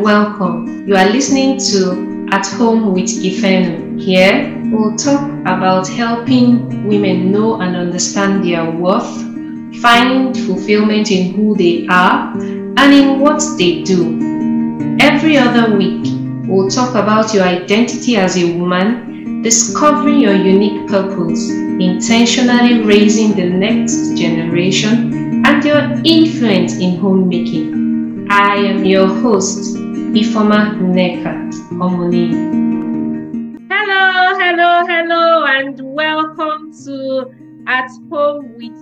and welcome. You are listening to At Home with Ifenu. Here, we'll talk about helping women know and understand their worth, find fulfillment in who they are, and in what they do. Every other week, we'll talk about your identity as a woman, discovering your unique purpose, intentionally raising the next generation, and your influence in homemaking. I am your host, Ifoma Nekat Omoni. Hello, and welcome to At Home with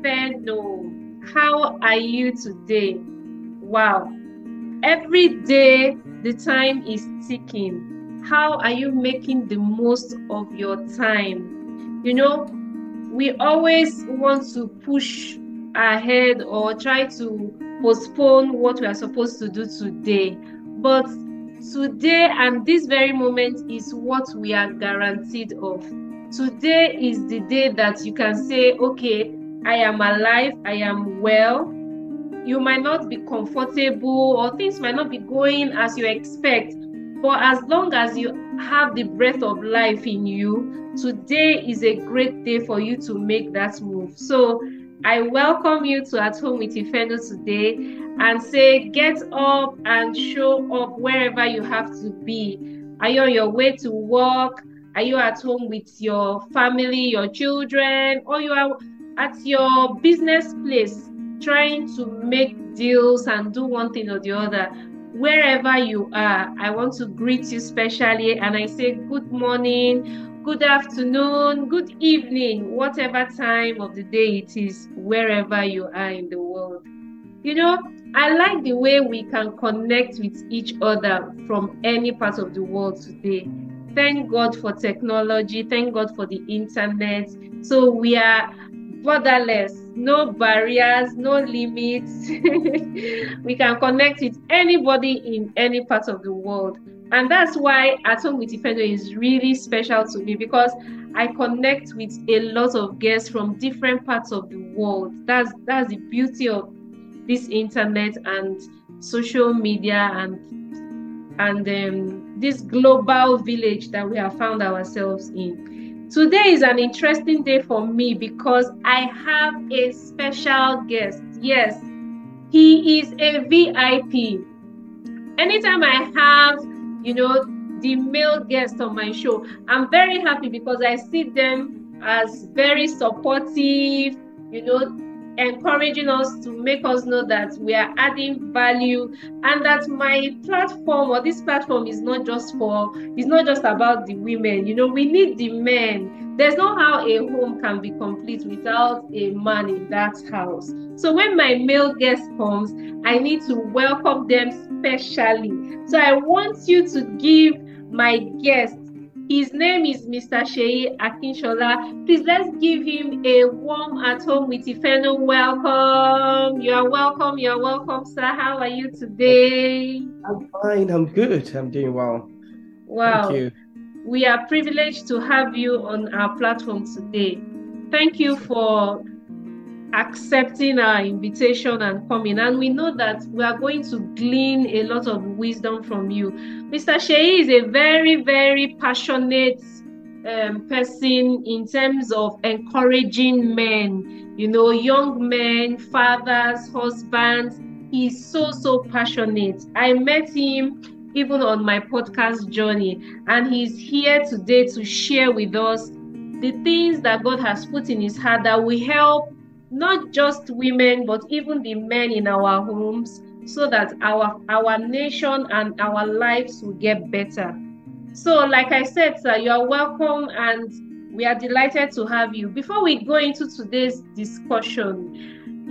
Ifeno. How are you today? Wow, every day the time is ticking. How are you making the most of your time? You know, we always want to push ahead or try to postpone what we are supposed to do today, but today and this very moment is what we are guaranteed of. Today is the day that you can say, okay, I am alive, I am well. You might not be comfortable or things might not be going as you expect, but as long as you have the breath of life in you, today is a great day for you to make that move. So I welcome you to At Home with Ifeno today and say, get up and show up wherever you have to be. Are you on your way to work? Are you at home with your family, your children, or you are at your business place trying to make deals and do one thing or the other? Wherever you are, I want to greet you specially and I say good morning, good afternoon, good evening, whatever time of the day it is, wherever you are in the world. You know, I like the way we can connect with each other from any part of the world today. Thank God for technology. Thank God for the internet. So we are borderless, no barriers, no limits. We can connect with anybody in any part of the world. And that's why At Home with Ifeno is really special to me, because I connect with a lot of guests from different parts of the world. That's the beauty of this internet and social media and this global village that we have found ourselves in. Today is an interesting day for me because I have a special guest. Yes, he is a VIP. Anytime I have, the male guest on my show, I'm very happy because I see them as very supportive, encouraging us to make us know that we are adding value and that my platform or this platform is not just about the women. We need the men. There's no how a home can be complete without a man in that house. So when my male guest comes, I need to welcome them specially. So I want you to give my guest, his name is Mr. Seyi Akinshola. Please, let's give him a warm At Home with Ifeno welcome. You are welcome, sir. How are you today? I'm fine, I'm good. I'm doing well. Wow. Thank you. We are privileged to have you on our platform today. Thank you for accepting our invitation and coming. And we know that we are going to glean a lot of wisdom from you. Mr. Seyi is a very, very passionate person in terms of encouraging men, young men, fathers, husbands. He's so passionate. I met him even on my podcast journey, and he's here today to share with us the things that God has put in his heart that will help not just women, but even the men in our homes, so that our nation and our lives will get better. So, like I said, sir, you are welcome and we are delighted to have you. Before we go into today's discussion,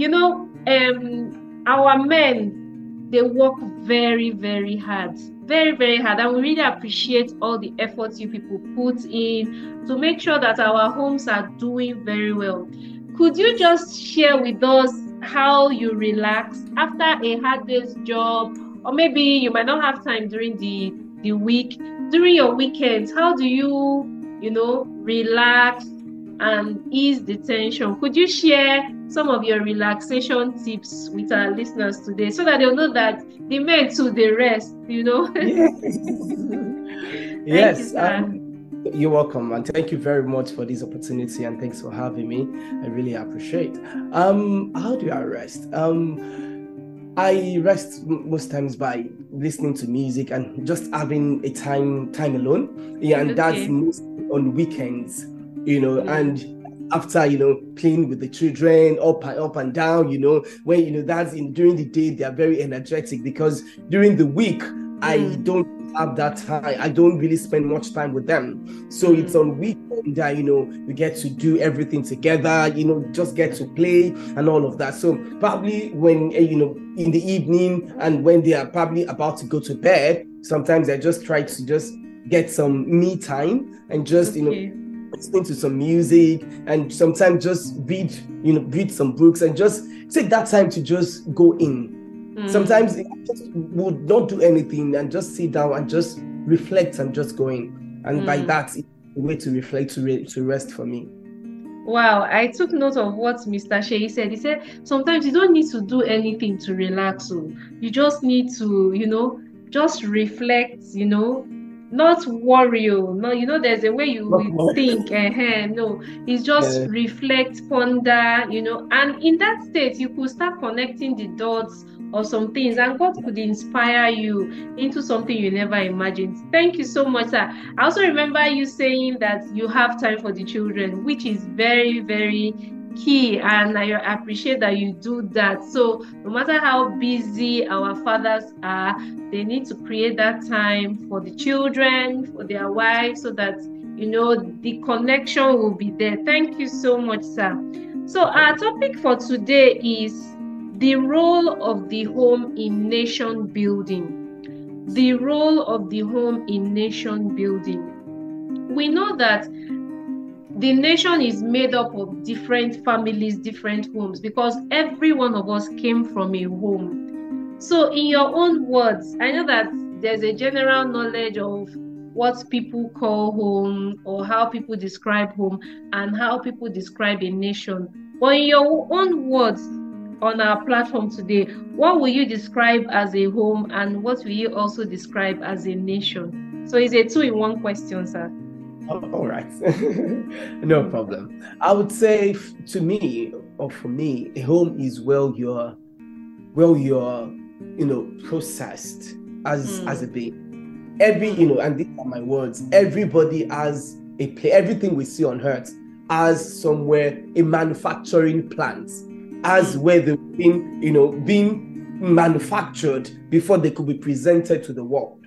our men, they work very, very hard. Very, very hard. And we really appreciate all the efforts you people put in to make sure that our homes are doing very well. Could you just share with us how you relax after a hard day's job, or maybe you might not have time during the week, during your weekends? How do you, relax and ease the tension? Could you share some of your relaxation tips with our listeners today so that they'll know that the men too, they rest, Yeah. Thank Yes. you, sir. You're welcome, and thank you very much for this opportunity, and thanks for having me. I really appreciate. How do I rest? I rest most times by listening to music and just having a time alone. Yeah, and that's Okay. mostly on weekends, Mm. and after playing with the children up and down, when that's during the day they are very energetic, because during the week I don't have that time. I don't really spend much time with them. So it's on weekend that we get to do everything together, just get to play and all of that. So probably when in the evening, and when they are probably about to go to bed, sometimes I just try to just get some me time and just Okay. listening to some music, and sometimes just read some books and just take that time to just go in. Sometimes I just would not do anything and just sit down and just reflect and just go in. And by that, it's a way to reflect, to rest for me. Wow, I took note of what Mr. Shei said. He said sometimes you don't need to do anything to relax. So you just need to, just reflect, not worry. No, there's a way you think. No, it's just Yeah. reflect, ponder, and in that state, you could start connecting the dots or some things, and God could inspire you into something you never imagined. Thank you so much, sir. I also remember you saying that you have time for the children, which is very, very key, and I appreciate that you do that. So no matter how busy our fathers are, they need to create that time for the children, for their wives, so that the connection will be there. Thank you so much, sir. So our topic for today is the role of the home in nation building. The role of the home in nation building. We know that the nation is made up of different families, different homes, because every one of us came from a home. So in your own words, I know that there's a general knowledge of what people call home, or how people describe home, and how people describe a nation. But in your own words, on our platform today, what will you describe as a home, and what will you also describe as a nation? So it's a two-in-one question, sir. All right. No problem. I would say to me, or for me, a home is where you're processed as a being. And these are my words, everybody has a play. Everything we see on earth has somewhere a manufacturing plant, as where they've being manufactured before they could be presented to the world.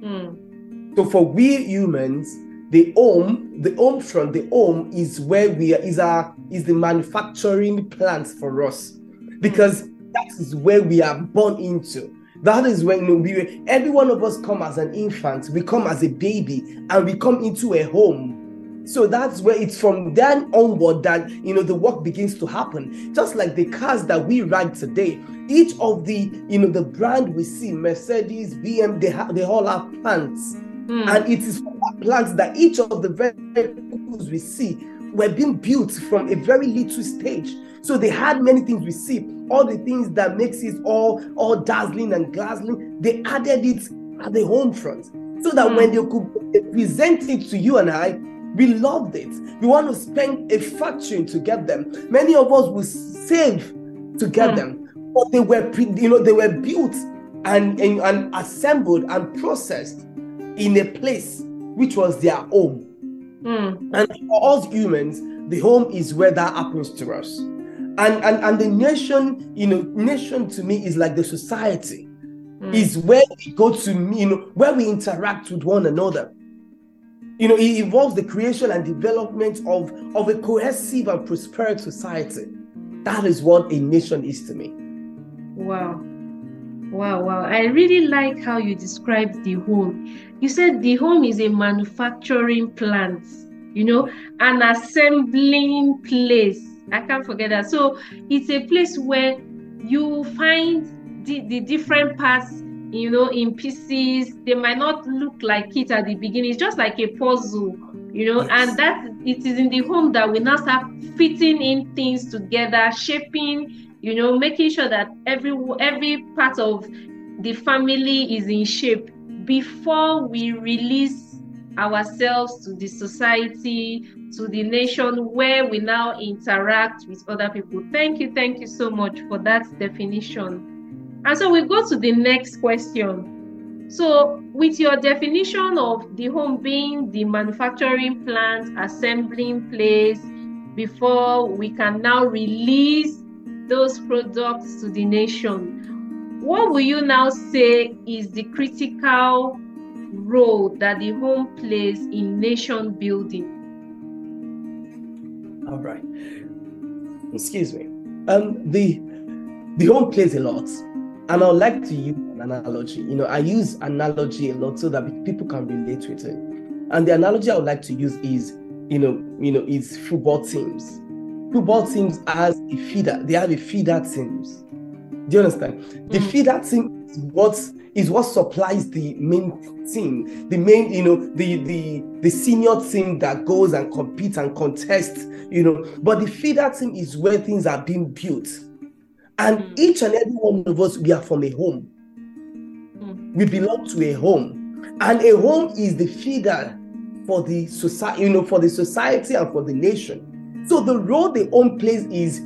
So for we humans, the home front, the home is where is the manufacturing plant for us, because that is where we are born into. That is when every one of us come as an infant, we come as a baby, and we come into a home. So that's where it's from then onward that the work begins to happen. Just like the cars that we ride today, each of the the brand we see, Mercedes, BM, they all have plants. And it is from that plants that each of the vehicles we see were being built from a very little stage. So they had many things we see, all the things that makes it all dazzling and glazzling. They added it at the home front, so that when they could present it to you and I, we loved it. We want to spend a fortune to get them. Many of us will save to get them, but they were they were built and assembled and processed in a place which was their home. And for us humans, the home is where that happens to us. And the nation, nation to me is like the society, is where we go to, where we interact with one another. It involves the creation and development of a cohesive and prosperous society. That is what a nation is to me. Wow. I really like how you described the home. You said the home is a manufacturing plant, an assembling place. I can't forget that. So it's a place where you find the different parts, in pieces. They might not look like it at the beginning. It's just like a puzzle, Yes. And that it is in the home that we now start fitting in things together, shaping, making sure that every part of the family is in shape before we release ourselves to the society, to the nation, where we now interact with other people. Thank you so much for that definition. And so we go to the next question. So with your definition of the home being the manufacturing plant, assembling place, before we can now release those products to the nation, what will you now say is the critical role that the home plays in nation building? All right. Excuse me. The home plays a lot. And I would like to use an analogy. I use analogy a lot so that people can relate with it. And the analogy I would like to use is, is football teams. Football teams has a feeder. They have a feeder teams. Do you understand? The feeder team is what supplies the main team, the main, the senior team that goes and competes and contests, But the feeder team is where things are being built. And each and every one of us, we are from a home. We belong to a home. And a home is the feeder for the society, for the society and for the nation. So the role the home plays is,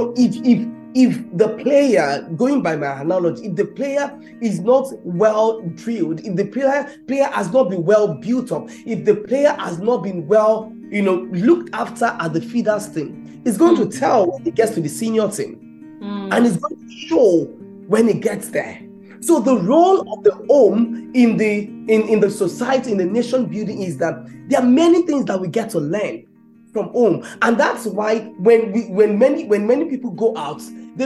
if the player, going by my analogy, if the player is not well drilled, if the player has not been well built up, if the player has not been well, looked after at the feeders team, it's going to tell when it gets to the senior team. And it's going to show when it gets there. So the role of the home in the society, in the nation building, is that there are many things that we get to learn from home. And that's why when many people go out, they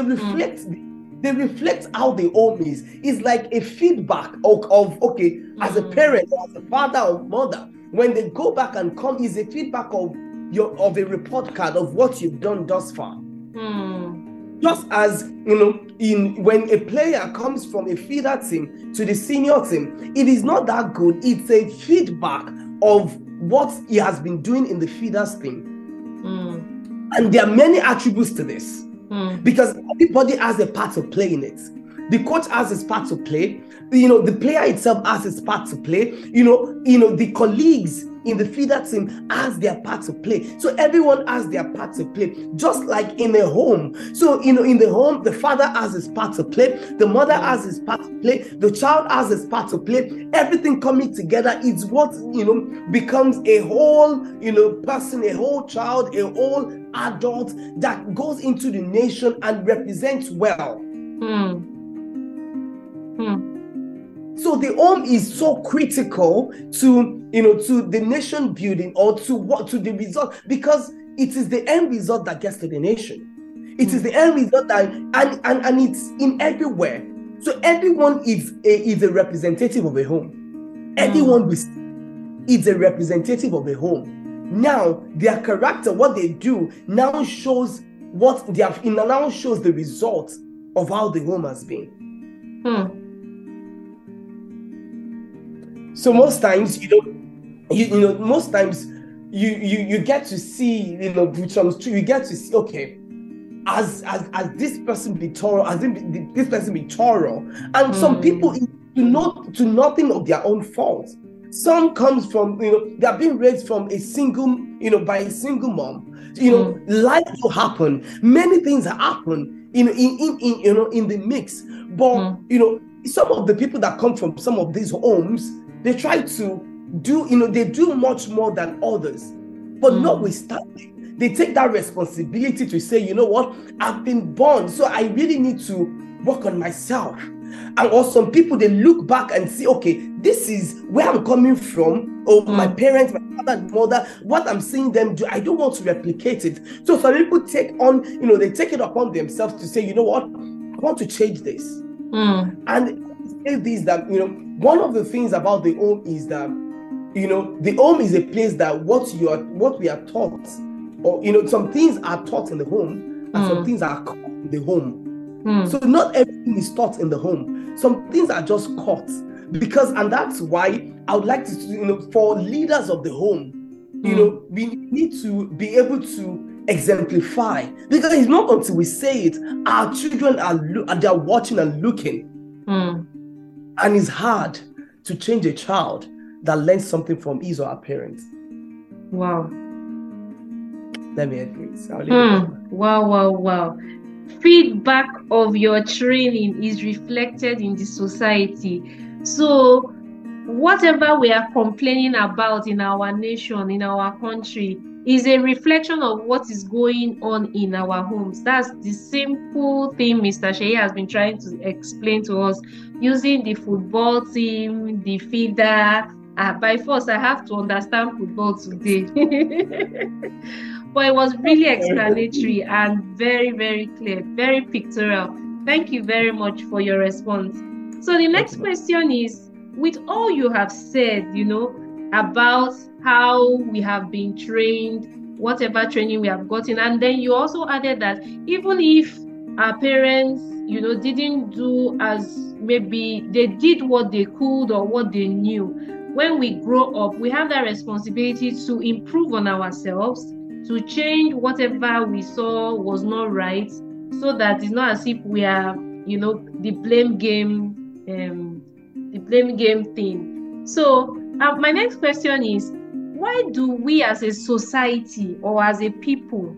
reflect how the home is. It's like a feedback of okay, as a parent, as a father or mother, when they go back and come, is a feedback of a report card of what you've done thus far. Just as, when a player comes from a feeder team to the senior team, it is not that good. It's a feedback of what he has been doing in the feeders team. And there are many attributes to this because everybody has a part to play in it. The coach has his part to play. The player itself has his part to play. The colleagues in the feeder team has their part to play. So everyone has their part to play, just like in a home. So, in the home, the father has his part to play. The mother has his part to play. The child has his part to play. Everything coming together is what, becomes a whole, person, a whole child, a whole adult that goes into the nation and represents well. So the home is so critical to the nation building, or to the result, because it is the end result that gets to the nation. It is the end result that and it's in everywhere. So everyone is a representative of a home. Everyone is a representative of a home. Now their character, what they do, now shows what they have. Now shows the result of how the home has been. So most times, most times you get to see, you get to see, okay, as this person be thorough, this person be thorough, and some people to nothing of their own fault. Some comes from, they are being raised from a single, by a single mom. Life will happen. Many things happen in the mix. But some of the people that come from some of these homes, they try to do, they do much more than others. But notwithstanding, they take that responsibility to say, you know what, I've been born, so I really need to work on myself. And or some people, they look back and see, okay, this is where I'm coming from. Oh, my parents, my father and mother, what I'm seeing them do, I don't want to replicate it. So some people take on, they take it upon themselves to say, you know what, I want to change this. And say this, that, one of the things about the home is that, the home is a place that what we are taught, or, some things are taught in the home and some things are caught in the home. So not everything is taught in the home. Some things are just caught and that's why I would like to, for leaders of the home, We need to be able to exemplify, because it's not until we say it, our children they're watching and looking. And it's hard to change a child that learns something from his or her parents. Wow. Let me agree. Wow. Feedback of your training is reflected in the society. So whatever we are complaining about in our nation, in our country, is a reflection of what is going on in our homes. That's the simple thing Mr. Sheyi has been trying to explain to us, using the football team, the feeder. By force, I have to understand football today. But it was really explanatory and very, very clear, very pictorial. Thank you very much for your response. So the next question is, with all you have said, about how we have been trained, whatever training we have gotten, and then you also added that even if our parents, didn't do as, maybe they did what they could or what they knew, when we grow up, we have that responsibility to improve on ourselves, to change whatever we saw was not right, so that it's not as if we are, the blame game thing. So my next question is, why do we as a society or as a people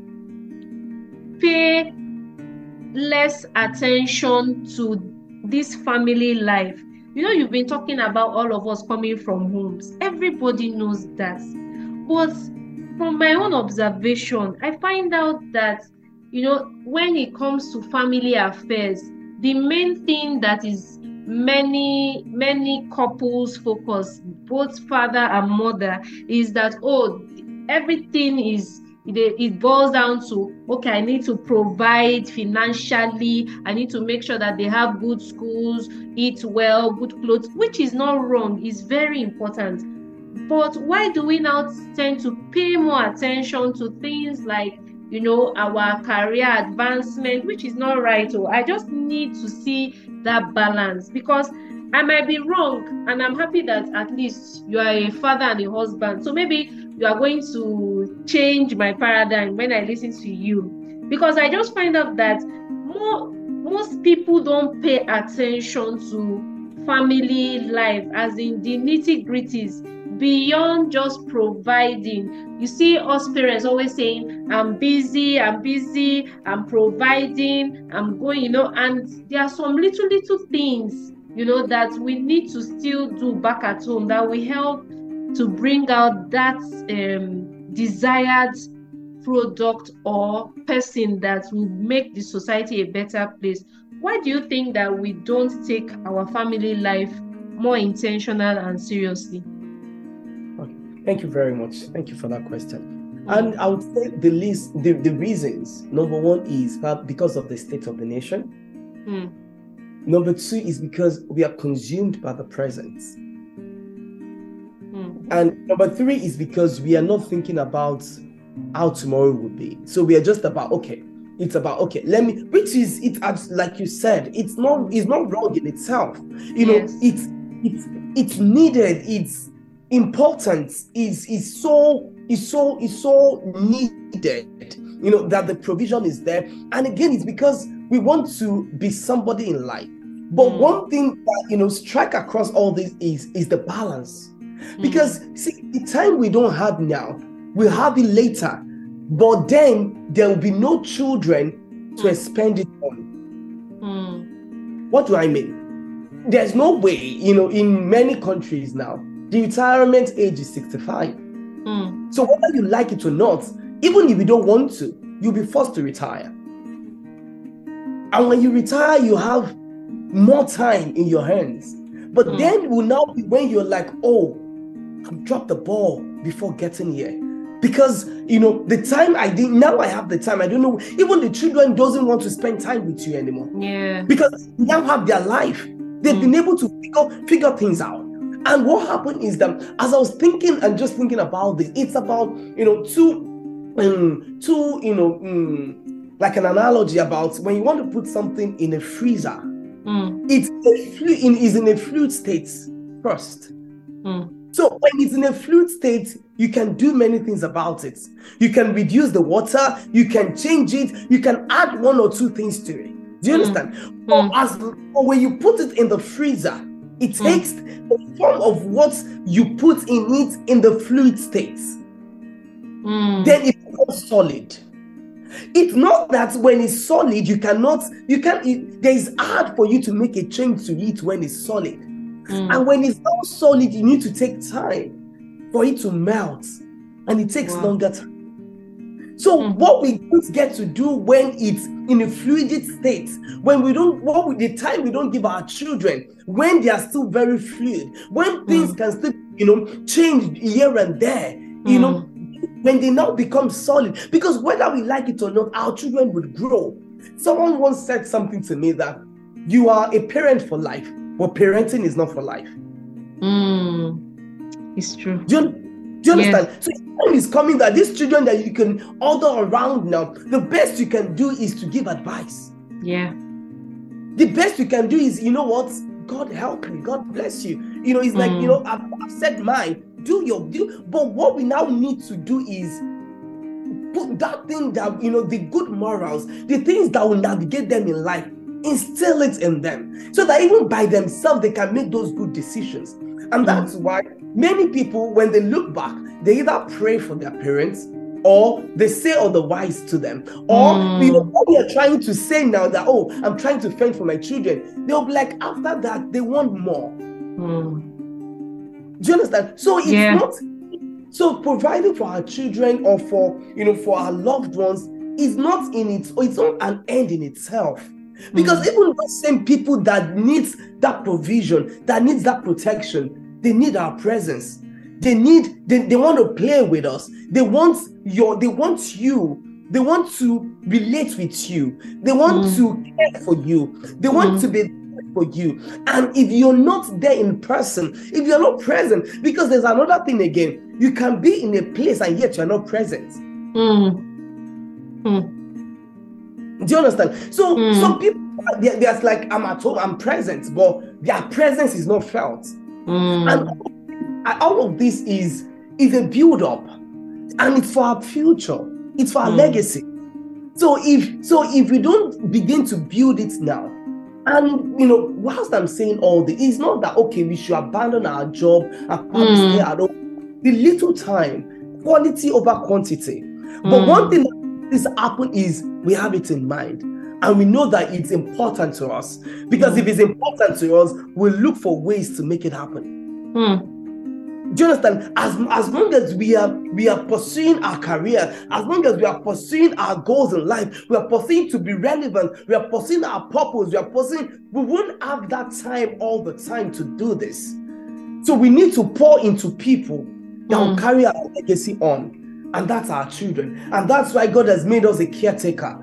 pay less attention to this family life? You've been talking about all of us coming from homes. Everybody knows that. But from my own observation, I find out that, when it comes to family affairs, the main thing that is many couples focus, both father and mother, is that, everything is, it boils down to, okay, I need to provide financially, I need to make sure that they have good schools, eat well, good clothes, which is not wrong, it's very important. But why do we now tend to pay more attention to things like, our career advancement, which is not right? I just need to see that balance, because I might be wrong, and I'm happy that at least you are a father and a husband. So maybe you are going to change my paradigm when I listen to you, because I just find out that most people don't pay attention to family life, as in the nitty-gritties, beyond just providing. You see us parents always saying, I'm busy, I'm providing, I'm going, and there are some little things, that we need to still do back at home that will help to bring out that desired product or person that will make the society a better place. Why do you think that we don't take our family life more intentional and seriously? Okay. Thank you very much. Thank you for that question. And I would say the reasons, number one is because of the state of the nation. Number two is because we are consumed by the present. And number three is because we are not thinking about how tomorrow will be. So we are just about, which is, like you said, it's not wrong in itself. Yes. It's needed, it's important, is so needed, that the provision is there. And again, it's because we want to be somebody in life. But one thing that, strike across all this is the balance. Because see, the time we don't have now, we'll have it later. But then there will be no children to expend it on. What do I mean? There's no way, in many countries now, the retirement age is 65. So whether you like it or not, even if you don't want to, you'll be forced to retire. And when you retire, you have more time in your hands. But then will now be when you're like, I've dropped the ball before getting here. Because, the time I did, now I have the time. I don't know, even the children doesn't want to spend time with you anymore. Yeah. Because they now have their life. They've been able to figure things out. And what happened is that as I was thinking and just thinking about this, it's about, like an analogy about when you want to put something in a freezer, it's in a fluid state first. So when it's in a fluid state, you can do many things about it. You can reduce the water, you can change it, you can add one or two things to it. Do you understand? But when you put it in the freezer, it takes the form of what you put in it in the fluid state. Then it becomes solid. It's not that when it's solid, there's hard for you to make a change to it when it's solid. And when it's not solid, you need to take time for it to melt, and it takes longer time. So what we don't get to do when it's in a fluid state, the time we don't give our children when they are still very fluid, when things can still, change here and there, when they now become solid, because whether we like it or not, our children would grow. Someone once said something to me that you are a parent for life, but parenting is not for life. It's true. Do you understand? So time is coming that these children that you can order around now, the best you can do is to give advice. Yeah. The best you can do is, you know what? God help me. God bless you. It's like, I've said mine. Do your due. But what we now need to do is put that thing that, the good morals, the things that will navigate them in life, instill it in them so that even by themselves they can make those good decisions. And that's why many people, when they look back, they either pray for their parents or they say otherwise to them, or what we are trying to say now that, I'm trying to fend for my children, they'll be like, after that they want more. Do you understand? So it's not so providing for our children or for our loved ones is not it's not an end in itself. Because even those same people that needs that provision, that needs that protection, they need our presence. They want to play with us. They want you. They want to relate with you. They want to care for you. They want to be there for you. And if you're not there in person, if you're not present, because there's another thing again, you can be in a place and yet you're not present. Do you understand? So some people, they're like, I'm at home, I'm present, but their presence is not felt. And all of this is a build-up, and it's for our future. It's for our legacy. So if we don't begin to build it now, and whilst I'm saying all this, it's not that we should abandon our job and probably stay at home. The little time, quality over quantity. But one thing that this happen is we have it in mind, and we know that it's important to us, because if it's important to us, we'll look for ways to make it happen. Do you understand? As long as we are pursuing our career, as long as we are pursuing our goals in life, we are pursuing to be relevant, we are pursuing our purpose, we won't have that time all the time to do this. So we need to pour into people that will carry our legacy on, and that's our children. And that's why God has made us a caretaker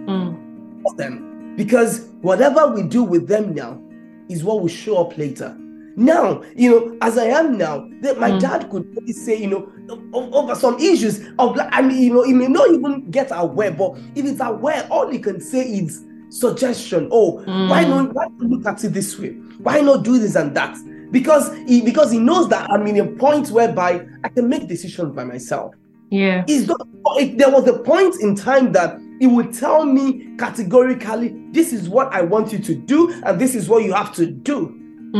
of them, because whatever we do with them now is what will show up later. Now, as I am now, that my dad could really say, over some issues of, he may not even get aware, but if it's aware, all he can say is suggestion. Why not look at it this way? Why not do this and that? Because he knows that I'm in a point whereby I can make decisions by myself. Yeah. There was a point in time that he would tell me categorically, this is what I want you to do, and this is what you have to do.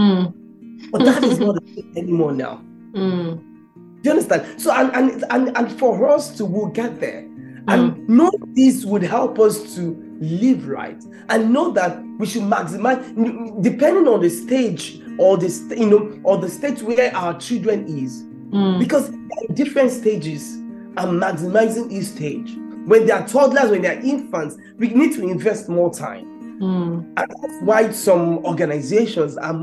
But that is not a thing anymore now. Do you understand? So and for us we'll get there. And know this would help us to live right, and know that we should maximize, depending on the stage or the stage where our children is. Because there are different stages, and maximizing each stage. When they are toddlers, when they are infants, we need to invest more time. And that's why some organizations are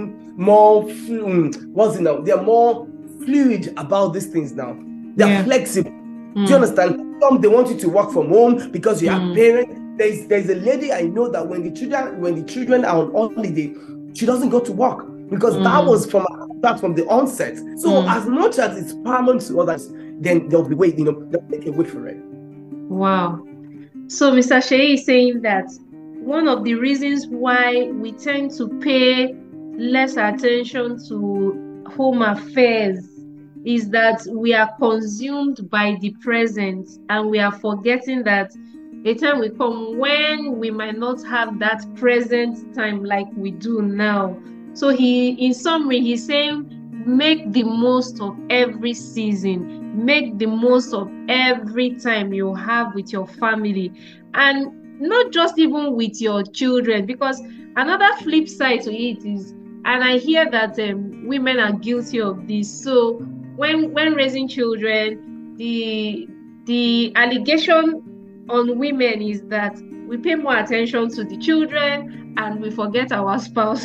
they're more fluid about these things now. They're flexible. Do you understand? Some, they want you to work from home because you have parents. There's a lady I know that when the children are on holiday, she doesn't go to work, because that was from the onset. So as much as it's paramount to others, then they'll be waiting. They'll make a way for it. Wow. So Mr. Shey is saying that one of the reasons why we tend to pay less attention to home affairs is that we are consumed by the present, and we are forgetting that a time will come when we might not have that present time like we do now. So in summary, he's saying, make the most of every season, make the most of every time you have with your family, and not just even with your children, because another flip side to it is, and I hear that women are guilty of this. So when raising children, the allegation on women is that we pay more attention to the children and we forget our spouse.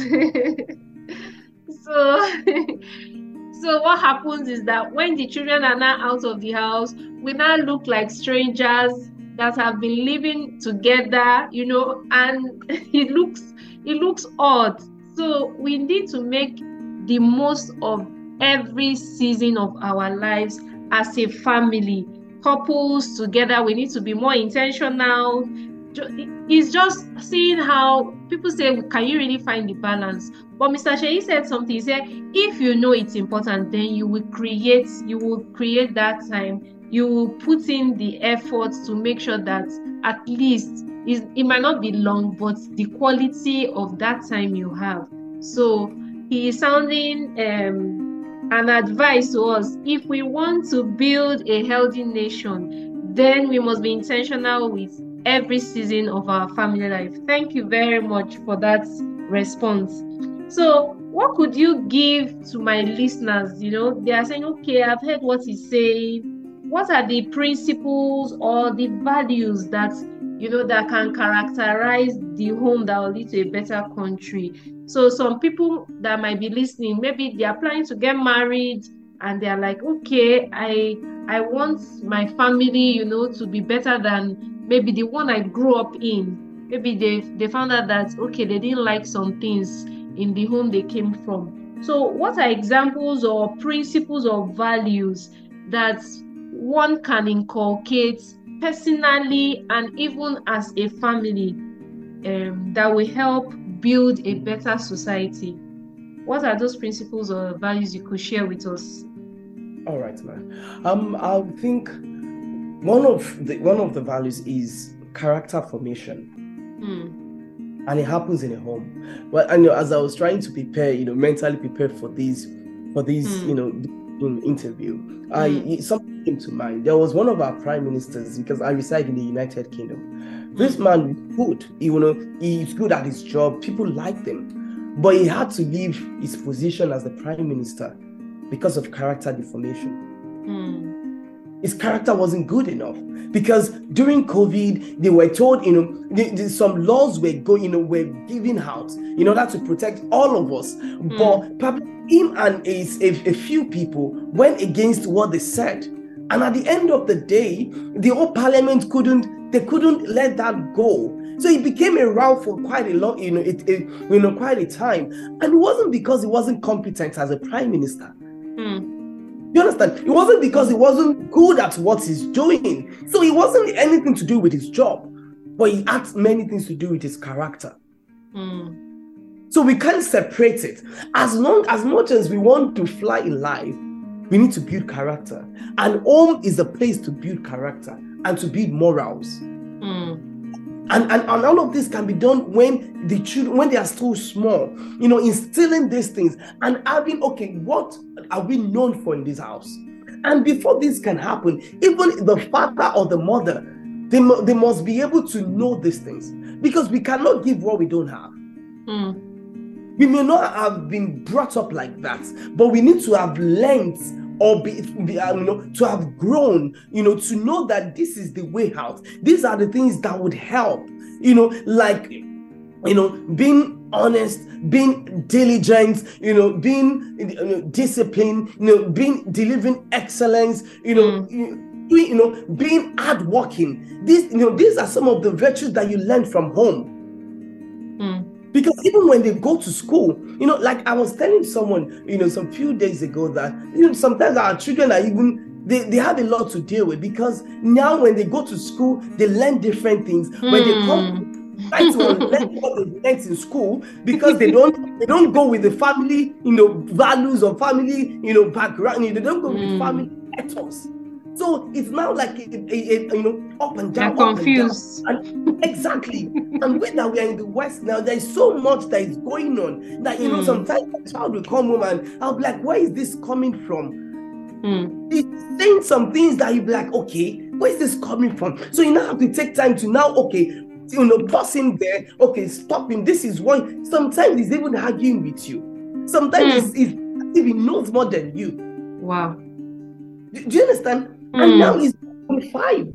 So so what happens is that when the children are now out of the house, we now look like strangers that have been living together, and it looks odd. So we need to make the most of every season of our lives as a family. Couples together, we need to be more intentional. It's just seeing how people say, can you really find the balance? But Mr. Sheyi said something. He said, if you know it's important, then you will create that time. You will put in the effort to make sure that at least it might not be long, but the quality of that time you have. So he is sounding an advice to us. If we want to build a healthy nation, then we must be intentional with every season of our family life. Thank you very much for that response. So what could you give to my listeners? They are saying, okay, I've heard what he's saying. What are the principles or the values that that can characterize the home that will lead to a better country? So some people that might be listening, maybe they are planning to get married and they are like, okay, I want my family, to be better than maybe the one I grew up in. Maybe they found out that, okay, they didn't like some things in the home they came from. So what are examples or principles or values that one can inculcate personally and even as a family that will help build a better society? What are those principles or values you could share with us? All right, ma'am. I think one of the values is character formation. And it happens in a home. Well, and as I was trying to prepare, mentally prepare for this, interview, something came to mind. There was one of our prime ministers, because I reside in the United Kingdom. This man good, he's good at his job. People liked him, but he had to leave his position as the prime minister because of character deformation. His character wasn't good enough, because during COVID, they were told, some laws were were given out in order to protect all of us. But probably him and a few people went against what they said. And at the end of the day, the whole parliament couldn't let that go. So it became a row for quite a long, quite a time. And it wasn't because he wasn't competent as a prime minister. You understand? It wasn't because he wasn't good at what he's doing. So it wasn't anything to do with his job, but he had many things to do with his character. So we can't separate it. As much as we want to fly in life, we need to build character. And home is a place to build character and to build morals. And all of this can be done when the children, when they are still small, instilling these things and having, okay, what are we known for in this house? And before this can happen, even the father or the mother, they must be able to know these things, because we cannot give what we don't have. We may not have been brought up like that, but we need to have learned or to have grown, to know that this is the way out. These are the things that would help, like, being honest, being diligent, being disciplined, delivering excellence, being hardworking. These are some of the virtues that you learn from home. Because even when they go to school, like I was telling someone, some few days ago that, sometimes our children are even, they have a lot to deal with, because now when they go to school, they learn different things. When they come, try to unlearn what they learned in school because they don't go with the family, values or family, background. They don't go with family ethos. So it's now like up and down, They're confused. And exactly. And when that we are in the West now, there's so much that is going on that sometimes a child will come home and I'll be like, where is this coming from? He's saying some things that you'll be like, okay, where is this coming from? So you now have to take time to now, pause him there, stop him. This is why sometimes he's even arguing with you. Sometimes he's if he knows more than you. Wow. Do you understand? And now he's 25.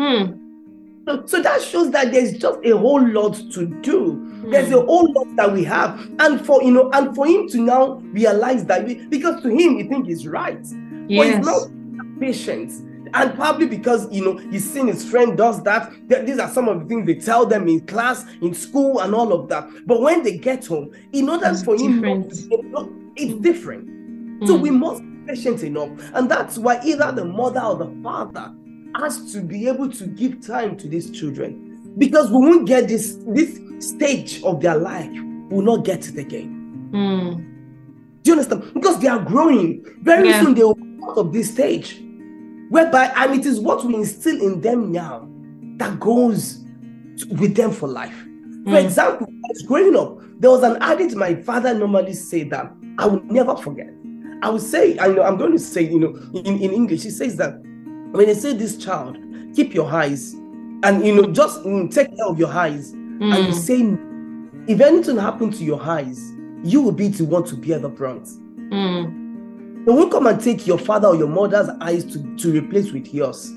So that shows that there's just a whole lot to do. There's a whole lot that we have. And for him to now realize that because to him, he thinks he's right. Yes. But he's not patient. And probably because, he's seen his friend does that. These are some of the things they tell them in class, in school, and all of that. But when they get home, in order for him, it's different. So we must be patient enough. And that's why either the mother or the father has to be able to give time to these children. Because we won't get this stage of their life. We'll not get it again. Do you understand? Because they are growing. Very soon they will come out of this stage. And it is what we instill in them now that goes with them for life. For example, when I was growing up, there was an adage my father normally said that I will never forget. I would say, I'm going to say, in English, he says that when they say this child, keep your eyes and, just take care of your eyes. And you say, if anything happens to your eyes, you will be the one to bear the brunt. They won't come and take your father or your mother's eyes to replace with yours.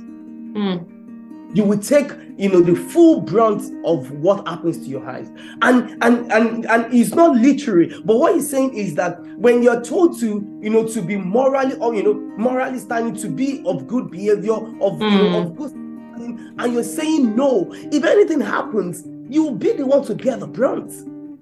You will take, the full brunt of what happens to your eyes. And it's not literary, but what he's saying is that when you're told to, to be morally or, morally standing, to be of good behavior, of good standing, and you're saying no, if anything happens, you will be the one to bear the brunt.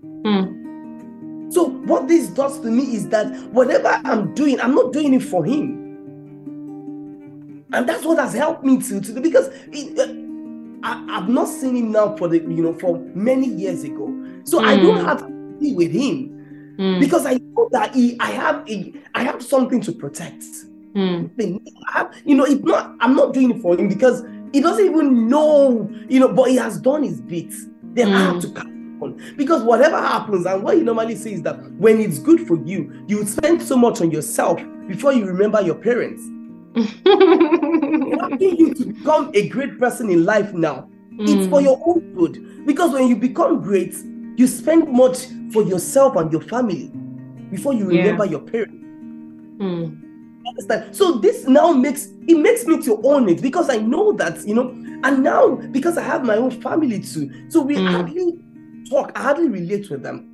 So what this does to me is that whatever I'm doing, I'm not doing it for him. And that's what has helped me to do, because I've not seen him now for for many years ago. So I don't have to be with him because I know that I have something to protect. If not, I'm not doing it for him because he doesn't even know, but he has done his bit. Then I have to come on, because whatever happens, and what he normally says is that when it's good for you, you spend so much on yourself before you remember your parents. Helping you to become a great person in life now, it's for your own good, because when you become great, you spend much for yourself and your family before you remember your parents. Understand? So this now makes me to own it, because I know that, and now because I have my own family too, so we hardly talk, I hardly relate with them.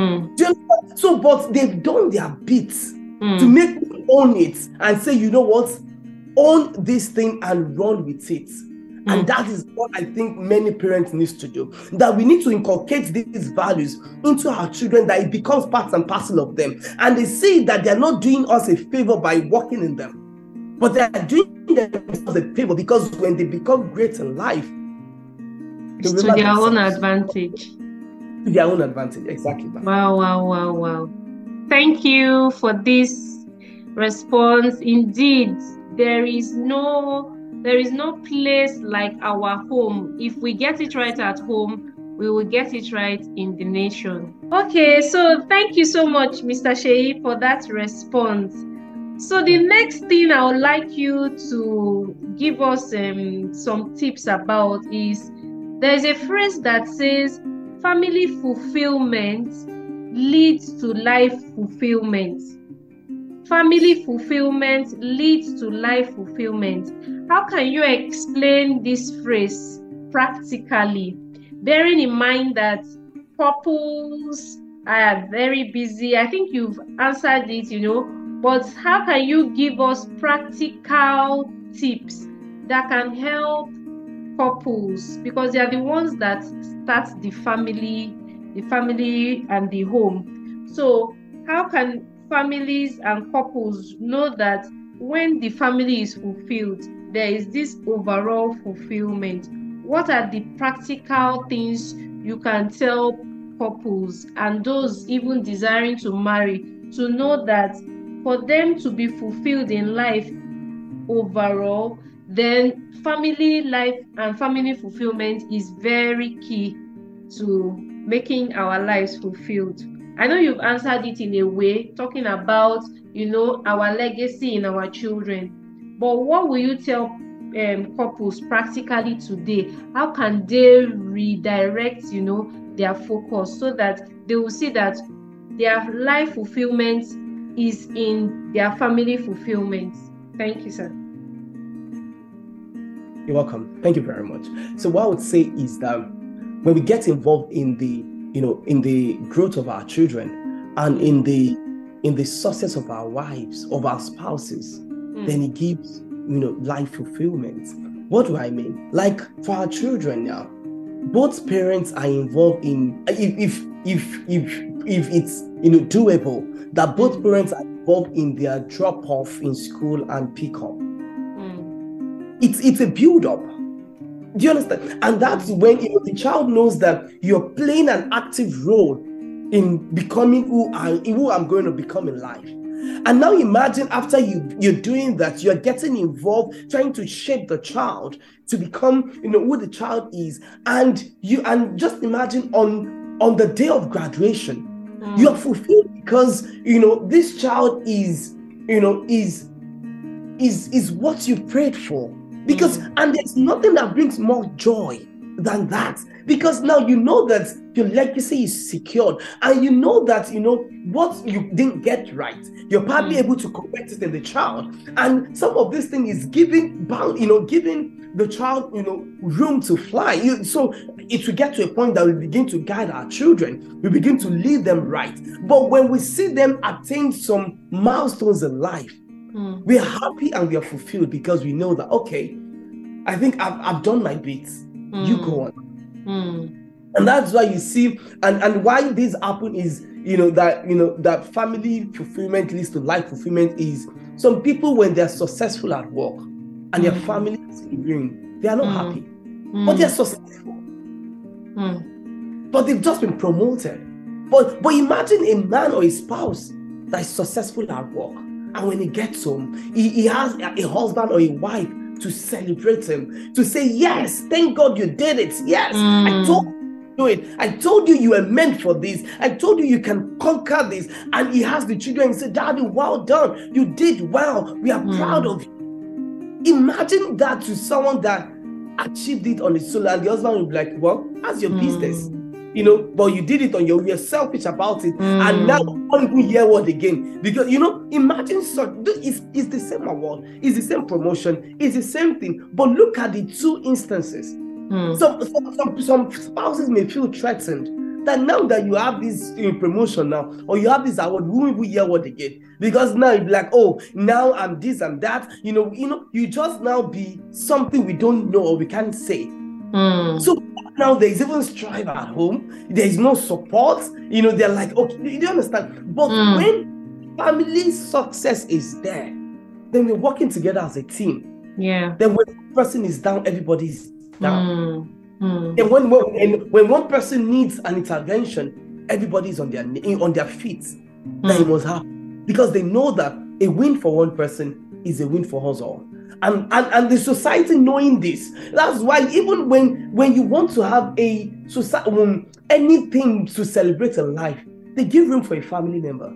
So, but they've done their bits to make me own it and say, you know what, own this thing and run with it. And that is what I think many parents need to do. That we need to inculcate these values into our children, that it becomes part and parcel of them. And they see that they're not doing us a favor by working in them, but they're doing themselves a favor, because when they become great in life, it's to their own advantage. To their own advantage, exactly. Wow. Thank you for this response. Indeed, there is no place like our home. If we get it right at home, we will get it right in the nation. Okay, so thank you so much, Mr. Sheyi, for that response. So the next thing I would like you to give us some tips about is, there's a phrase that says, family fulfillment leads to life fulfillment. Family fulfillment leads to life fulfillment. How can you explain this phrase practically, bearing in mind that couples are very busy? I think you've answered it, but how can you give us practical tips that can help couples, because they are the ones that start the family and the home? So how can families and couples know that when the family is fulfilled, there is this overall fulfillment? What are the practical things you can tell couples and those even desiring to marry to know that for them to be fulfilled in life overall, then family life and family fulfillment is very key to making our lives fulfilled. I know you've answered it in a way, talking about, our legacy in our children. But what will you tell couples practically today? How can they redirect, their focus so that they will see that their life fulfillment is in their family fulfillment? Thank you, sir. You're welcome. Thank you very much. So what I would say is that when we get involved in the, in the growth of our children and in the success of our wives, of our spouses, then it gives, life fulfillment. What do I mean? Like for our children now, both parents are involved in, if it's, doable, that both parents are involved in their drop off in school and pick up. It's a build up. Do you understand? And that's when the child knows that you're playing an active role in becoming who I'm going to become in life. And now imagine after you're doing that, you're getting involved, trying to shape the child to become, who the child is. And just imagine on the day of graduation, you are fulfilled because, this child is what you prayed for. Because, and there's nothing that brings more joy than that. Because now you know that your legacy is secured, and you know that, what you didn't get right, you're probably able to correct it in the child. And some of this thing is giving the child, room to fly. So it will get to a point that we begin to guide our children. We begin to lead them right. But when we see them attain some milestones in life, we are happy and we are fulfilled because we know that, okay, I think I've done my bit. You go on. And that's why you see, and why this happen is, that family fulfillment leads to life fulfillment is some people, when they're successful at work and their family is living, they are not happy. But they're successful. But they've just been promoted. But imagine a man or a spouse that is successful at work. And when he gets home, he has a husband or a wife to celebrate him, to say, yes, thank God you did it. Yes, I told you to do it. I told you were meant for this. I told you can conquer this. And he has the children and say, Daddy, well done. You did well. We are proud of you. Imagine that to someone that achieved it on his solo, and the husband will be like, well, that's your business. But you did it on you're selfish about it. And now you don't even hear word again. Because, imagine it's the same award, it's the same promotion, it's the same thing. But look at the two instances. Some spouses may feel threatened that now that you have this promotion now, or you have this award, we won't even hear word again. Because now you'll be like, oh, now I'm this and that. You just now be something we don't know or we can't say. So now there's even strife at home. There's no support. They're like, okay, you don't understand. But when family success is there, then we're working together as a team. Yeah. Then when one person is down, everybody's down. And when one person needs an intervention, everybody's on their feet. Then it must happen, because they know that a win for one person is a win for us all. And the society knowing this, that's why even when you want to have a society, anything to celebrate in life, they give room for a family member.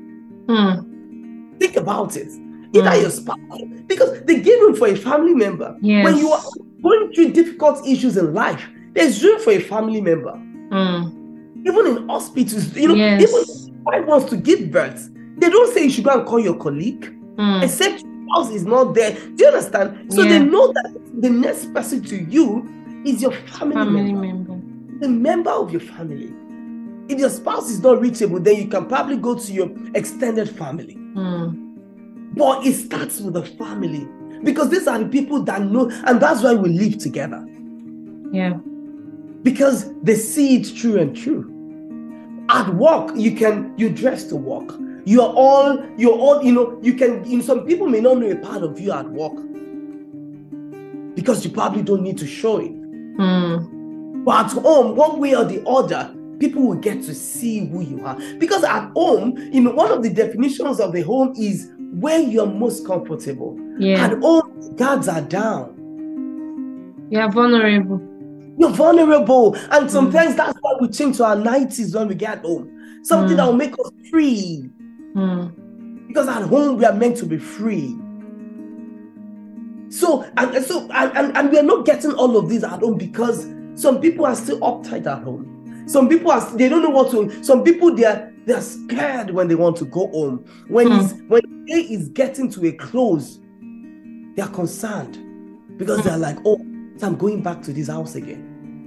Think about it. Either your spouse, because they give room for a family member. Yes. When you are going through difficult issues in life, there's room for a family member. Even in hospitals, even if wife wants to give birth, they don't say you should go and call your colleague, except spouse is not there. Do you understand? So they know that the next person to you is your family member, the member of your family. If your spouse is not reachable, then you can probably go to your extended family. But it starts with the family, because these are the people that know, and that's why we live together. Yeah. Because they see it true and true. At work, you dress to work. You're all, some people may not know a part of you at work because you probably don't need to show it. But at home, one way or the other, people will get to see who you are. Because at home, one of the definitions of the home is where you're most comfortable. Yeah. At home, guards are down. You're vulnerable. You're vulnerable. And sometimes that's why we change to our 90s when we get home. Something that will make us free. Because at home, we are meant to be free. So we are not getting all of this at home because some people are still uptight at home. Some people they don't know what to. Some people they're scared when they want to go home. When the day is getting to a close, they are concerned because they're like, oh, so I'm going back to this house again.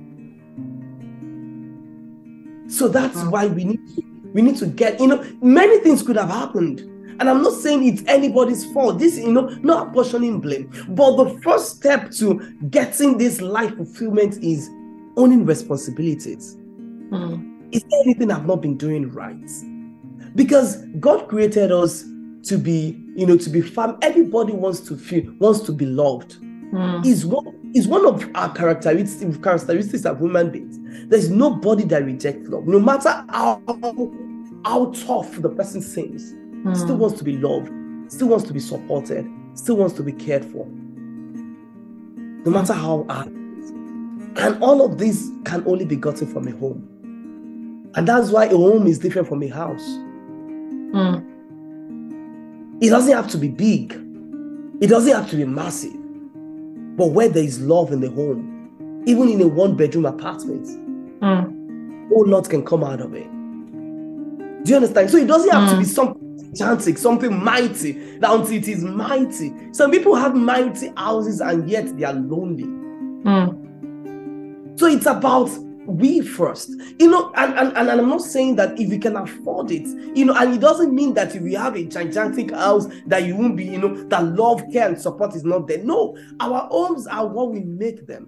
So that's why we need to get. Many things could have happened. And I'm not saying it's anybody's fault. This, not apportioning blame. But the first step to getting this life fulfillment is owning responsibilities. Is there anything I've not been doing right? Because God created us to be, to be fam. Everybody wants to be loved. Is one of our characteristics of human beings. There's nobody that rejects love. No matter how tough the person seems, still wants to be loved, still wants to be supported, still wants to be cared for. No matter how hard. And all of this can only be gotten from a home. And that's why a home is different from a house. It doesn't have to be big. It doesn't have to be massive. But where there is love in the home, even in a one-bedroom apartment, whole lot can come out of it. Do you understand? So it doesn't have to be something gigantic, something mighty, that until it is mighty. Some people have mighty houses and yet they are lonely. So it's about we first, and I'm not saying that if you can afford it, and it doesn't mean that if you have a gigantic house that you won't be, that love, care, and support is not there. No, our homes are what we make them.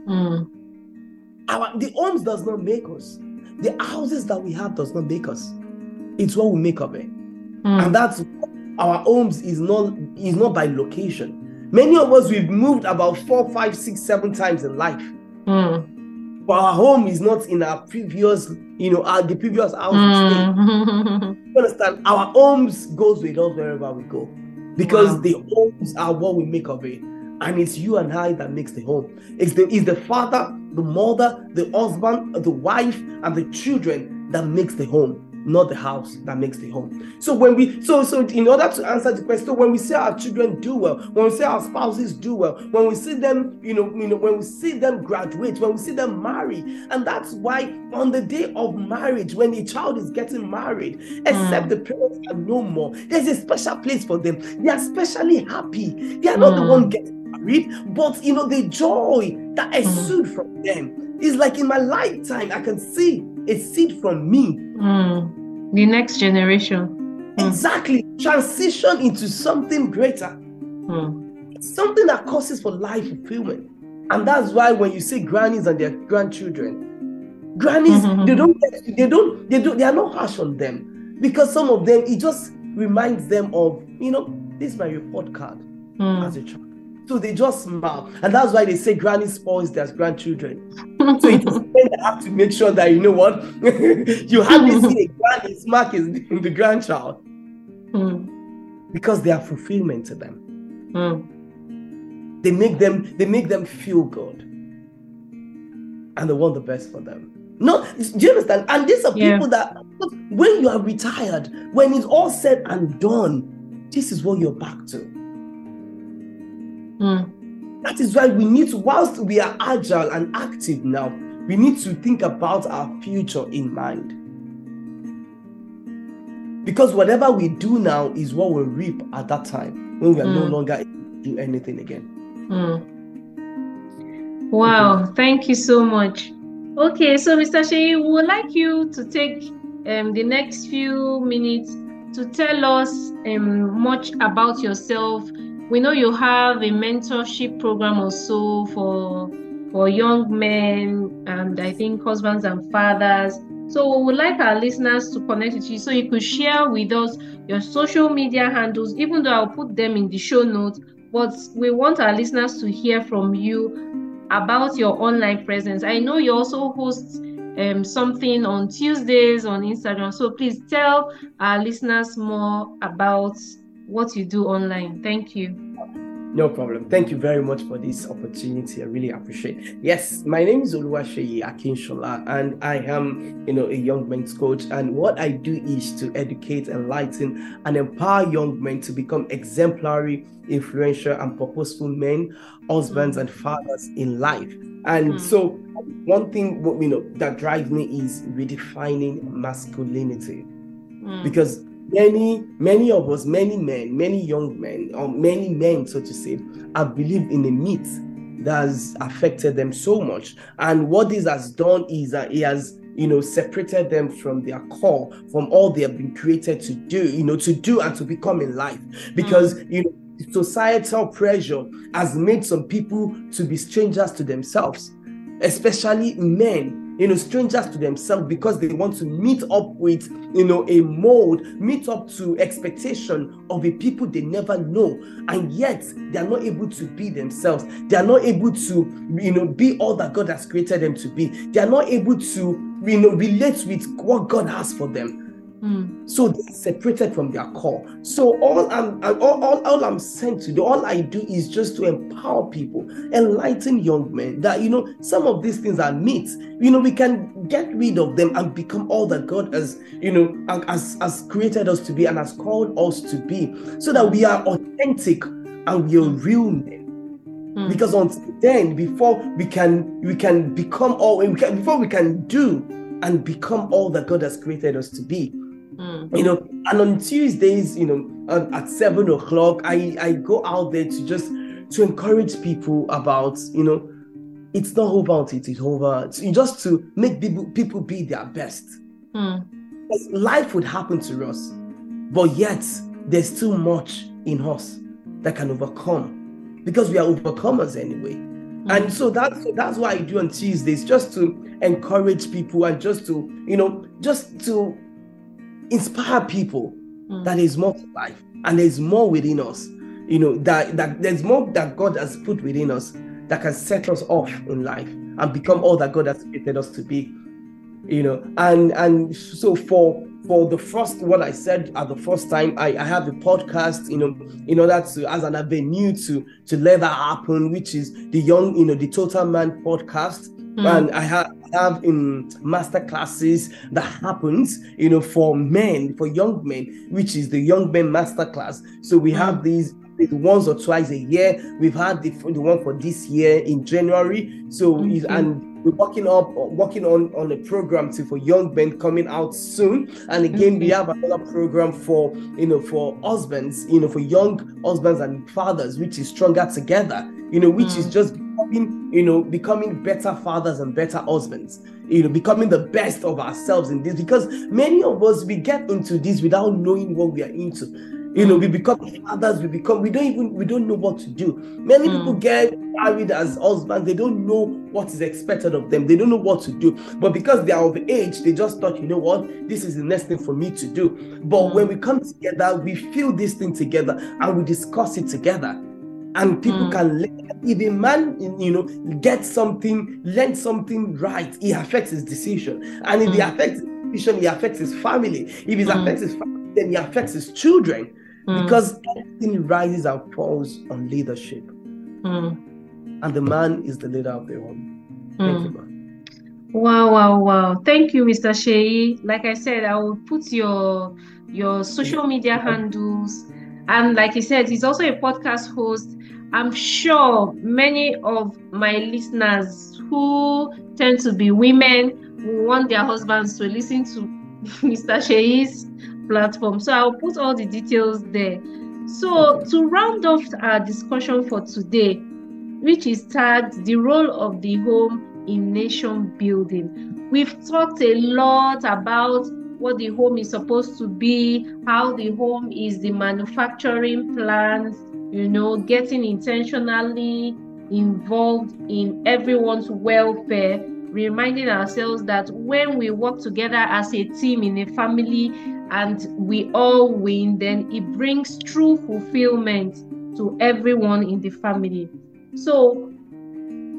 The homes does not make us. The houses that we have does not make us. It's what we make of it. And that's our homes is not by location. Many of us, we've moved about 4, 5, 6, 7 times in life. But our home is not in our previous, the previous house. You understand? Our homes goes with us wherever we go. Because the homes are what we make of it. And it's you and I that makes the home. It's the father, the mother, the husband, the wife, and the children that makes the home, not the house that makes the home. So when so in order to answer the question, when we see our children do well, when we see our spouses do well, when we see them, when we see them graduate, when we see them marry, and that's why on the day of marriage, when a child is getting married, except the parents are no more, there's a special place for them. They are especially happy. They are not the one getting married, but the joy that ensued from them is like in my lifetime, I can see a seed from me. The next generation. Exactly. Transition into something greater. Something that causes for life fulfillment. And that's why when you see grannies and their grandchildren, grannies, they are not harsh on them. Because some of them, it just reminds them of, this is my report card as a child. So they just smile. And that's why they say granny spoils their grandchildren. So it is when they have to make sure that, you hardly see a granny smack the grandchild. Because they are fulfillment to them. They make them feel good. And they want the best for them. No, do you understand? And these are people that, when you are retired, when it's all said and done, this is what you're back to. That is why we need to, whilst we are agile and active now, we need to think about our future in mind. Because whatever we do now is what we'll reap at that time, when we are no longer able to do anything again. Wow, thank you so much. Okay, so Mr. Sheyi, we would like you to take the next few minutes to tell us much about yourself. We know you have a mentorship program also for young men and I think husbands and fathers. So we would like our listeners to connect with you so you could share with us your social media handles, even though I'll put them in the show notes. But we want our listeners to hear from you about your online presence. I know you also host something on Tuesdays on Instagram. So please tell our listeners more about what you do online. Thank you. No problem. Thank you very much for this opportunity. I really appreciate it. Yes, my name is Oluwaseyi Akinshola, and I am, a young men's coach. And what I do is to educate, enlighten, and empower young men to become exemplary, influential, and purposeful men, husbands, and fathers in life. And so, one thing that drives me is redefining masculinity, because many of us, many men, many young men, or many men, so to say, have believed in a myth that has affected them so much. And what this has done is that it has, separated them from their core, from all they have been created to do, and to become in life. Because, societal pressure has made some people to be strangers to themselves, especially men. Strangers to themselves, because they want to meet up with, a mold, meet up to expectation of a people they never know. And yet they are not able to be themselves. They are not able to, be all that God has created them to be. They are not able to, relate with what God has for them. So they're separated from their core. So all I'm sent to do, all I do is just to empower people, enlighten young men that, some of these things are myths. We can get rid of them and become all that God has, has created us to be and has called us to be, so that we are authentic and we are real men. Because until then, before we can become all, before we can do and become all that God has created us to be. And on Tuesdays, at 7 o'clock, I go out there to encourage people about, it's not over until it is over. Just to make people be their best. Because life would happen to us, but yet there's too much in us that can overcome, because we are overcomers anyway. And so that's what I do on Tuesdays, just to encourage people and just to inspire people that there's more to life and there's more within us, that there's more that God has put within us that can set us off in life and become all that God has created us to be, and so for the first, what I said at the first time, I have a podcast, in order to, as an avenue to let that happen, which is the the Total Man podcast. And I have in master classes that happens, for men, for young men, which is the Young Men Masterclass. So we have these once or twice a year. We've had the one for this year in January. So and we're working on a program for young men coming out soon. And again, we have another program for husbands, for young husbands and fathers, which is Stronger Together, which is just becoming better fathers and better husbands, becoming the best of ourselves in this, because many of us, we get into this without knowing what we are into. We become fathers, we don't know what to do. Many people get married as husbands, they don't know what is expected of them, they don't know what to do. But because they are of age, they just thought, this is the next thing for me to do. But when we come together, we feel this thing together and we discuss it together. And people can learn. If a man, learn something right, it affects his decision. And if it affects his decision, it affects his family. If it affects his family, then it affects his children. Because everything rises and falls on leadership. And the man is the leader of the home. Thank you, man. Wow. Thank you, Mr. Sheyi. Like I said, I will put your social media handles. And like he said, he's also a podcast host. I'm sure many of my listeners who tend to be women who want their husbands to listen to Mr. Sheyi's platform. So I'll put all the details there. So to round off our discussion for today, which is tagged the role of the home in nation building. We've talked a lot about what the home is supposed to be, how the home is the manufacturing plant, getting intentionally involved in everyone's welfare, reminding ourselves that when we work together as a team in a family and we all win, then it brings true fulfillment to everyone in the family. So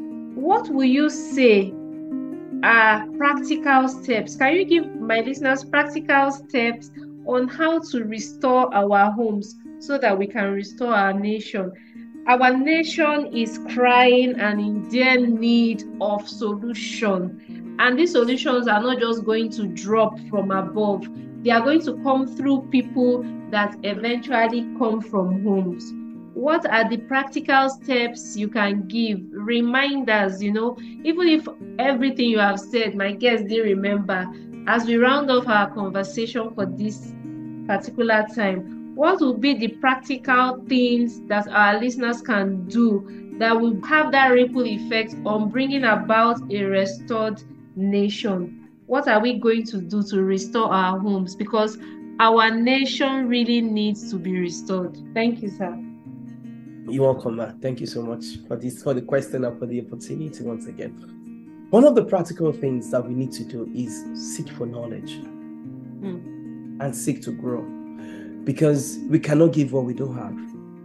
what will you say are practical steps? Can you give my listeners practical steps on how to restore our homes so that we can restore our nation? Our nation is crying and in dire need of solution. And these solutions are not just going to drop from above. They are going to come through people that eventually come from homes. What are the practical steps you can give? Reminders, even if everything you have said, my guests didn't remember, as we round off our conversation for this particular time, what will be the practical things that our listeners can do that will have that ripple effect on bringing about a restored nation? What are we going to do to restore our homes? Because our nation really needs to be restored. Thank you, sir. You're welcome, ma. Thank you so much for the question and for the opportunity once again. One of the practical things that we need to do is seek for knowledge and seek to grow, because we cannot give what we don't have.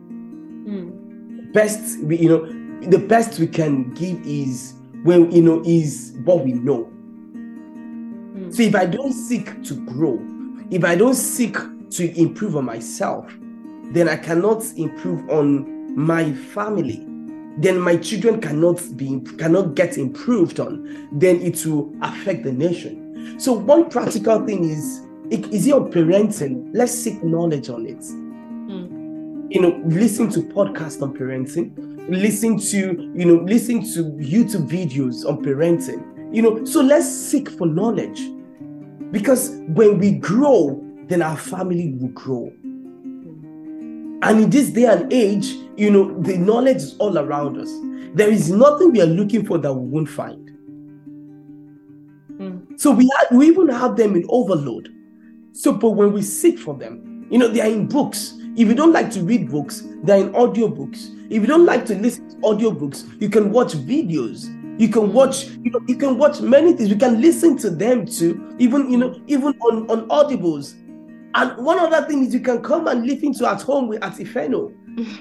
The best we can give is is what we know. So if I don't seek to grow, if I don't seek to improve on myself, then I cannot improve on my family. Then my children cannot get improved on. Then it will affect the nation. So one practical thing is your parenting. Let's seek knowledge on it. Listen to podcasts on parenting. Listen to YouTube videos on parenting. So let's seek for knowledge, because when we grow, then our family will grow. And in this day and age, the knowledge is all around us. There is nothing we are looking for that we won't find. So we even have them in overload. So, but when we seek for them, they are in books. If you don't like to read books, they're in audiobooks. If you don't like to listen to audiobooks, you can watch videos. You can watch many things. You can listen to them too, even on Audibles. And one other thing is you can come and listen to At Home with Atifeno.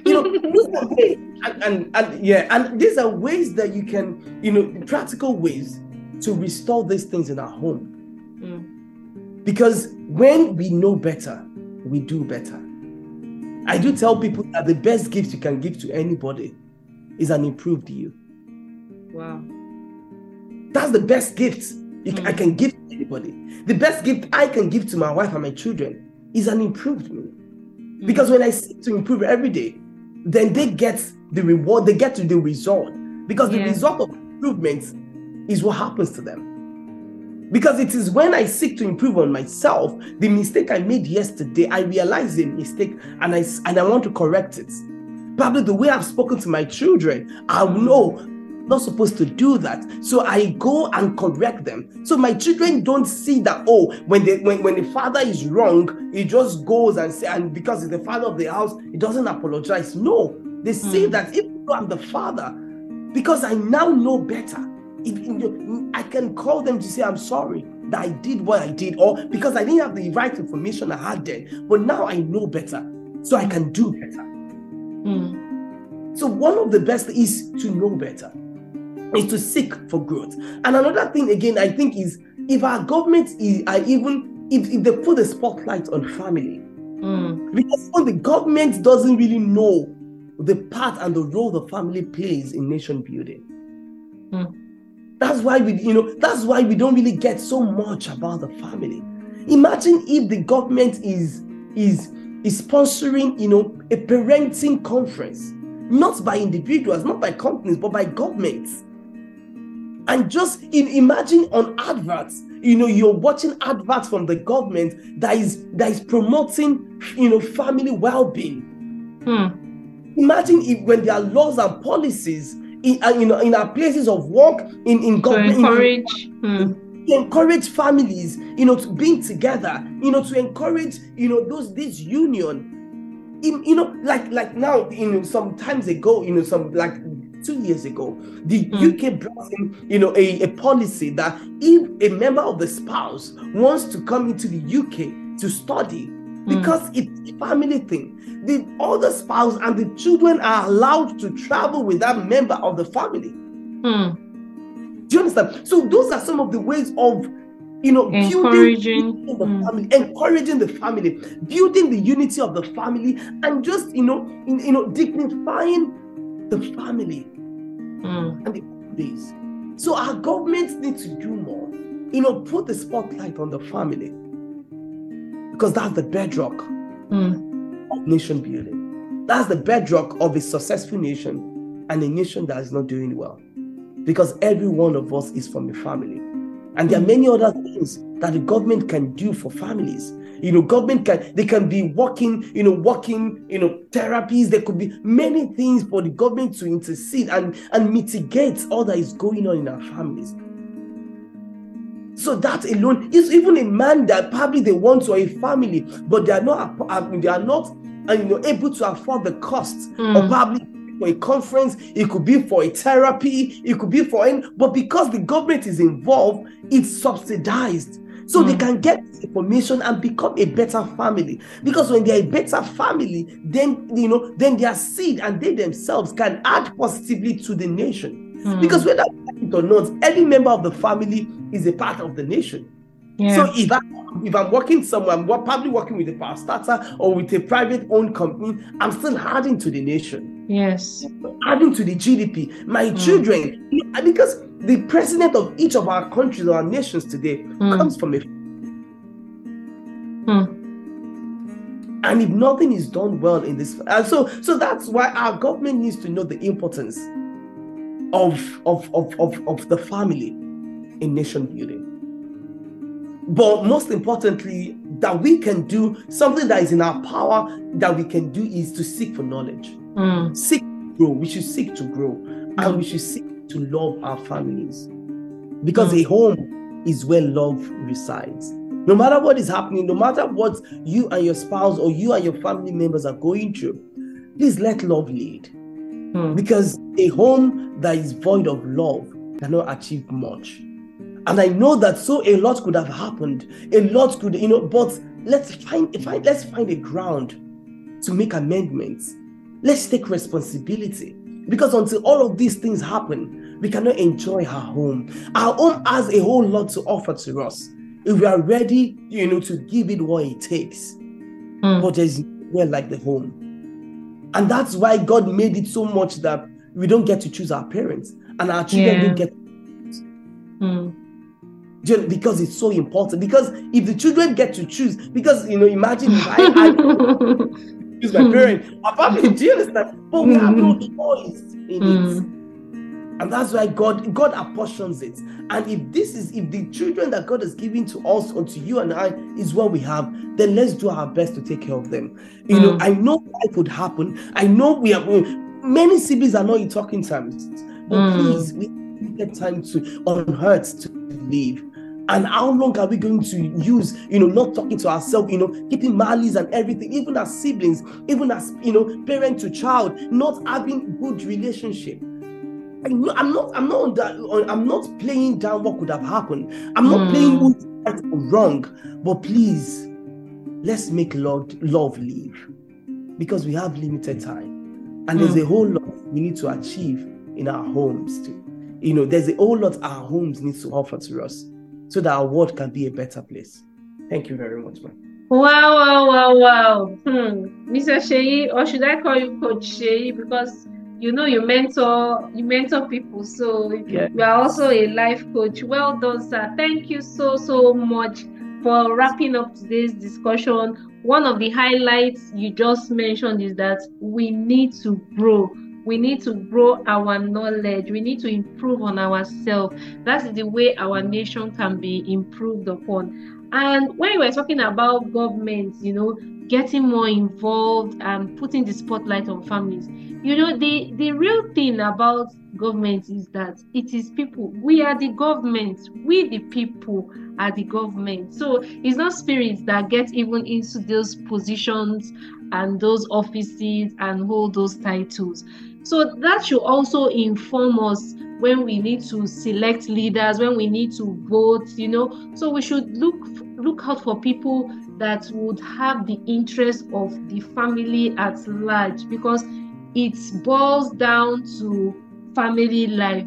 And these are ways that you can, practical ways to restore these things in our home. Because when we know better, we do better. I do tell people that the best gift you can give to anybody is an improved you. Wow. That's the best gift I can give to anybody. The best gift I can give to my wife and my children is an improved me. Because when I seek to improve every day, then they get the reward, they get to the result. Because the result of improvement is what happens to them. Because it is when I seek to improve on myself, the mistake I made yesterday, I realize the mistake and I want to correct it. Probably the way I've spoken to my children, I know not supposed to do that. So I go and correct them. So my children don't see that, when the father is wrong, he just goes and say, and because he's the father of the house, he doesn't apologize. No, they see that even though I'm the father, because I now know better, I can call them to say, I'm sorry that I did what I did, or because I didn't have the right information I had then, but now I know better, so I can do better. So one of the best is to know better, is to seek for growth. And another thing again, I think, is if our government if they put a spotlight on family, because when the government doesn't really know the part and the role the family plays in nation building. That's why we don't really get so much about the family. Imagine if the government is sponsoring, a parenting conference, not by individuals, not by companies, but by governments. And just imagine on adverts, you're watching adverts from the government that is promoting, family well-being. Imagine if when there are laws and policies in our places of work, in government, to encourage families, to being together, to encourage, this union, like now, some times ago, some like 2 years ago, the UK brought in, a policy that if a member of the spouse wants to come into the UK to study, because it's a family thing, the other spouse and the children are allowed to travel with that member of the family. Do you understand? So those are some of the ways of, encouraging building the family, encouraging the family, building the unity of the family, and just dignifying the family and the days. So our governments need to do more, put the spotlight on the family, because that's the bedrock of nation building. That's the bedrock of a successful nation and a nation that is not doing well, because every one of us is from a family. And there are many other things that the government can do for families. Government can be working therapies. There could be many things for the government to intercede and mitigate all that is going on in our families. So that alone is even a man that probably they want to, or a family, but they are not able to afford the costs of probably for a conference. It could be for a therapy, it could be for but because the government is involved, it's subsidized, so they can get information and become a better family. Because when they're a better family, then their seed and they themselves can add positively to the nation. Because whether it or not, every member of the family is a part of the nation. Yeah. So if I'm working somewhere, I'm probably working with a power starter or with a private owned company, I'm still adding to the nation. Yes. Adding to the GDP. My children, because the president of each of our countries or our nations today comes from a and if nothing is done well in this, and so that's why our government needs to know the importance of the family in nation building. But most importantly, that we can do something that is in our power, that we can do, is to seek for knowledge. Seek to grow. We should seek to grow, and we should seek to love our families, because a home is where love resides. No matter what is happening, no matter what you and your spouse or you and your family members are going through, please let love lead. Because a home that is void of love cannot achieve much. And I know that a lot could have happened, a lot could, but let's find a ground to make amendments. Let's take responsibility, because until all of these things happen, we cannot enjoy our home. Our home has a whole lot to offer to us if we are ready, to give it what it takes. But there's nowhere like the home. And that's why God made it so much that we don't get to choose our parents, and our children don't get to choose. Because it's so important. Because if the children get to choose, because imagine if I choose my parent, I probably, do you understand? But we have no choice in it. And that's why God apportions it. And if the children that God has given to us, unto you and I, is what we have, then let's do our best to take care of them. I know life would happen. I know many siblings are not in talking terms. But please, we get time on earth to live. And how long are we going to use, not talking to ourselves, keeping malice and everything, even as siblings, even as, parent to child, not having good relationship? I'm not playing down what could have happened. I'm not playing who's right or wrong. But please, let's make love live, because we have limited time, and there's a whole lot we need to achieve in our homes too. There's a whole lot our homes need to offer to us, so that our world can be a better place. Thank you very much, man. Wow. Mr. Sheyi, or should I call you Coach Sheyi? Because you mentor people, so you are also a life coach. Well done, sir. Thank you so much for wrapping up today's discussion. One of the highlights you just mentioned is that we need to grow. We need to grow our knowledge. We need to improve on ourselves. That's the way our nation can be improved upon. And when we're talking about government, getting more involved and putting the spotlight on families, the real thing about government is that it is people. We are the government. We, the people, are the government. So it's not spirits that get even into those positions and those offices and hold those titles. So that should also inform us when we need to select leaders, when we need to vote, So we should look out for people that would have the interest of the family at large, because it boils down to family life.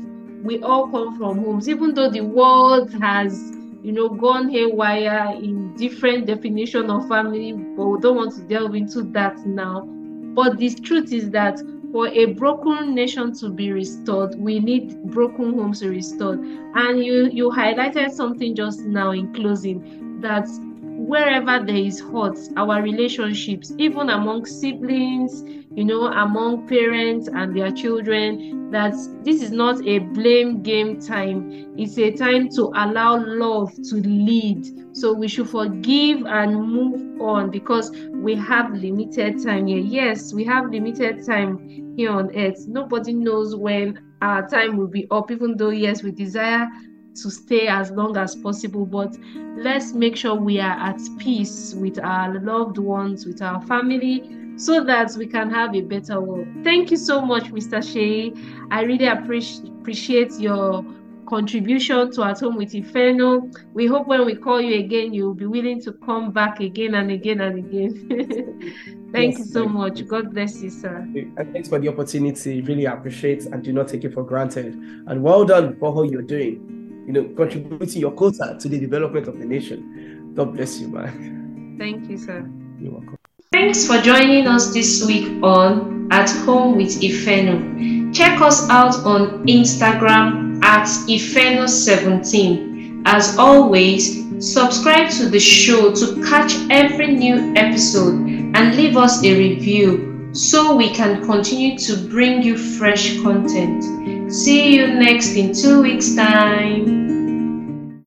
we all come from homes, even though the world has, gone haywire in different definition of family, but we don't want to delve into that now. But the truth is that for a broken nation to be restored, we need broken homes to be restored. And you highlighted something just now in closing, that wherever there is hurt, our relationships, even among siblings, among parents and their children, that this is not a blame game time. It's a time to allow love to lead. So we should forgive and move on, because we have limited time here. Yes, we have limited time here on earth. Nobody knows when our time will be up, even though, yes, we desire to stay as long as possible, but let's make sure we are at peace with our loved ones, with our family, so that we can have a better world. Thank you so much, Mr. Sheyi. I really appreciate your contribution to At Home with Ifeno. We hope when we call you again, you'll be willing to come back again and again and again. Thank you so much. God bless you, sir. And thanks for the opportunity. Really appreciate and do not take it for granted. And well done for all you're doing. Contributing your quota to the development of the nation. God bless you, man. Thank you, sir. You're welcome. Thanks for joining us this week on At Home with Ifeno. Check us out on Instagram at Ifeno17. As always, subscribe to the show to catch every new episode and leave us a review so we can continue to bring you fresh content. See you next in 2 weeks' time.